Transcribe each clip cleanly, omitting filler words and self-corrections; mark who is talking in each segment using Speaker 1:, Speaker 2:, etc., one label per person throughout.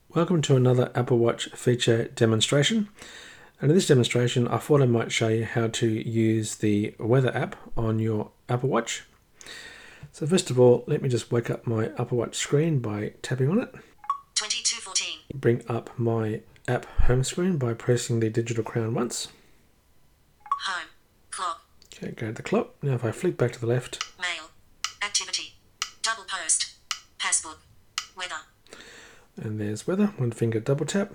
Speaker 1: Welcome to another Apple Watch feature demonstration. And in this demonstration, I thought I might show you how to use the weather app on your Apple Watch. So first of all, let me just wake up my Apple Watch screen by tapping on it.
Speaker 2: 2214.
Speaker 1: Bring up my app home screen by pressing the digital crown once.
Speaker 2: Home. Clock.
Speaker 1: Okay, go to the clock. Now if I flick back to the left,
Speaker 2: Mail. Activity. Double post. Passport. Weather.
Speaker 1: and there's weather. One finger double tap.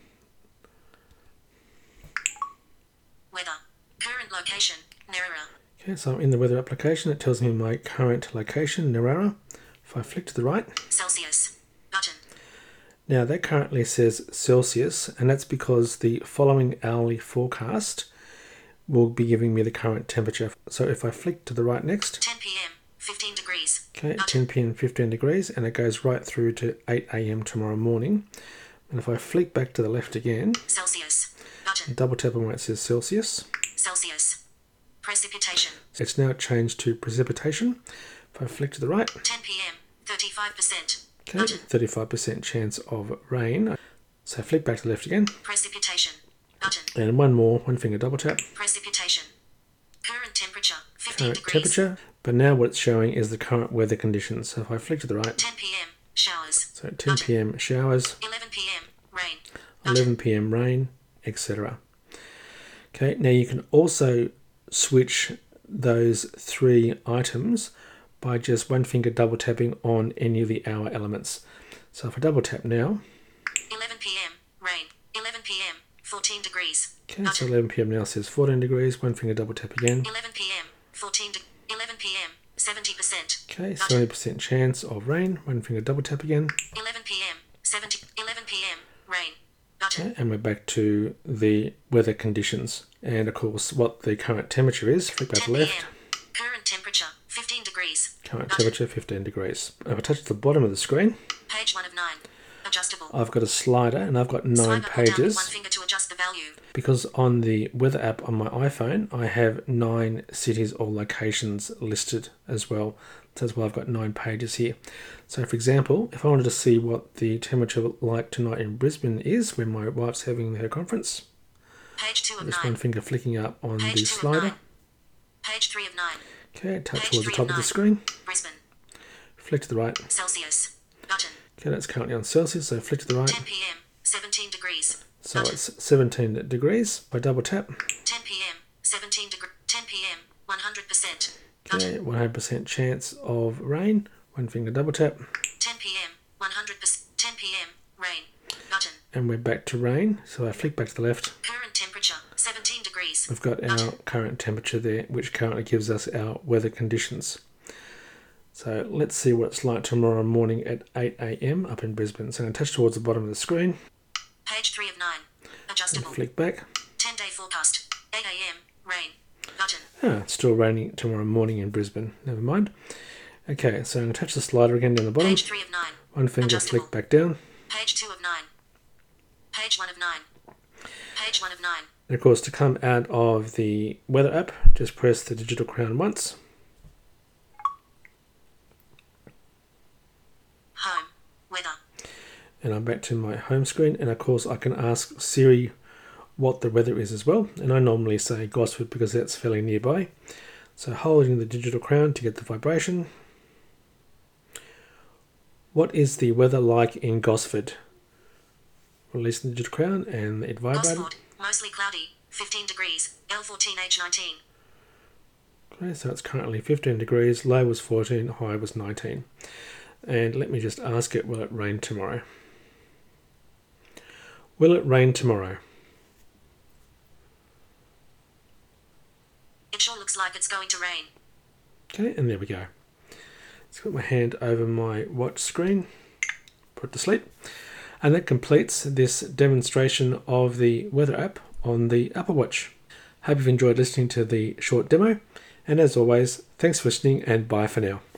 Speaker 2: Weather. Current location. Narara.
Speaker 1: Okay, so I'm in the weather application. It tells me my current location, Narara. If I flick to the right,
Speaker 2: Celsius. Button.
Speaker 1: now that currently says Celsius, and that's because the following hourly forecast will be giving me the current temperature. So if I flick to the right next,
Speaker 2: 10 p.m. 15 degrees.
Speaker 1: okay,
Speaker 2: Button.
Speaker 1: 10 p.m. 15 degrees, and it goes right through to 8 a.m. tomorrow morning. And if I flick back to the left again,
Speaker 2: Celsius. Button.
Speaker 1: double tap on where it says Celsius,
Speaker 2: Celsius. Precipitation.
Speaker 1: it's now changed to precipitation. If I flick to the right,
Speaker 2: 10 p.m. 35%.
Speaker 1: okay,
Speaker 2: Button.
Speaker 1: 35% chance of rain. So flick back to the left again,
Speaker 2: Precipitation. Button.
Speaker 1: and one more, one finger double tap,
Speaker 2: Precipitation. Current temperature. 15
Speaker 1: current
Speaker 2: degrees.
Speaker 1: temperature. But now what it's showing is the current weather conditions. So if I flick to the right,
Speaker 2: 10 p.m. Showers.
Speaker 1: so 10 p.m. showers,
Speaker 2: 11 p.m. Rain.
Speaker 1: 11 p.m. rain, etc. Okay, now you can also switch those three items by just one finger double tapping on any of the hour elements. So if I double tap now,
Speaker 2: 11 p.m. Rain. 11 p.m. 14 degrees.
Speaker 1: okay, so
Speaker 2: Button.
Speaker 1: 11 p.m. now says 14 degrees, one finger double tap again.
Speaker 2: 11 p.m. 11 p.m. 70%.
Speaker 1: Okay,
Speaker 2: Button.
Speaker 1: 70% chance of rain, one finger double tap again.
Speaker 2: 11 p.m. 11 p.m. Rain. Button.
Speaker 1: Okay, and we're back to the weather conditions. And of course, what the current temperature is, flick back to
Speaker 2: 10
Speaker 1: the left.
Speaker 2: p.m. Current temperature 15 degrees.
Speaker 1: Current
Speaker 2: Button.
Speaker 1: temperature 15 degrees. If I touch the bottom of the screen,
Speaker 2: Page 1 of 9. Adjustable.
Speaker 1: I've got a slider and I've got 9
Speaker 2: Swipe up or down with one
Speaker 1: pages.
Speaker 2: finger to adjust the value.
Speaker 1: Because on the weather app on my iPhone, I have 9 cities or locations listed as well. So that's why I've got 9 pages here. So for example, if I wanted to see what the temperature like tonight in Brisbane is, when my wife's having her conference,
Speaker 2: Page 2 of
Speaker 1: just
Speaker 2: 9.
Speaker 1: one finger flicking up on
Speaker 2: Page
Speaker 1: the
Speaker 2: 2 of
Speaker 1: slider.
Speaker 2: 9. Page 3 of 9.
Speaker 1: Okay, tap
Speaker 2: Page
Speaker 1: towards the
Speaker 2: 3
Speaker 1: top
Speaker 2: of
Speaker 1: of the
Speaker 2: 9.
Speaker 1: screen,
Speaker 2: Brisbane.
Speaker 1: flick to the right.
Speaker 2: Celsius. Button.
Speaker 1: Okay, that's currently on Celsius, so flick to the right.
Speaker 2: 10 p.m. 17 degrees.
Speaker 1: So
Speaker 2: Button.
Speaker 1: it's 17 degrees by double tap.
Speaker 2: 10 p.m. 17 degree. 10 p.m. 100%.
Speaker 1: Okay, 100% chance of rain. One finger double tap,
Speaker 2: 10 p.m. 100%. 10 p.m. Rain. Button.
Speaker 1: and we're back to rain. So I flick back to the left.
Speaker 2: Current temperature 17 degrees.
Speaker 1: We've got our current temperature there, which currently gives us our weather conditions. So let's see what it's like tomorrow morning at 8 a.m. up in Brisbane. So I'm going to touch towards the bottom of the screen
Speaker 2: Page 3 of 9.
Speaker 1: and
Speaker 2: Adjustable.
Speaker 1: flick back.
Speaker 2: 10-day forecast. 8 a.m. Rain. Button.
Speaker 1: It's still raining tomorrow morning in Brisbane. Never mind. Okay, so I'm going to touch the slider again down the bottom.
Speaker 2: Page 3 of 9.
Speaker 1: One finger
Speaker 2: Adjustable.
Speaker 1: flick back down.
Speaker 2: Page 2 of 9. Page 1 of 9. Page 1 of 9.
Speaker 1: And of course, to come out of the weather app, just press the digital crown once.
Speaker 2: Home. Weather.
Speaker 1: And I'm back to my home screen. And of course, I can ask Siri what the weather is as well. And I normally say Gosford because that's fairly nearby. So holding the digital crown to get the vibration. What is the weather like in Gosford? Release the digital crown and it vibrated.
Speaker 2: Gosford. Mostly cloudy. 15 degrees. L14H19.
Speaker 1: Okay, so it's currently 15 degrees, low was 14, high was 19. And let me just ask it, will it rain tomorrow? Will it rain tomorrow?
Speaker 2: It sure looks like it's going to rain.
Speaker 1: Okay, and there we go. Let's put my hand over my watch screen, put it to sleep. And that completes this demonstration of the weather app on the Apple Watch. Hope you've enjoyed listening to the short demo. And as always, thanks for listening and bye for now.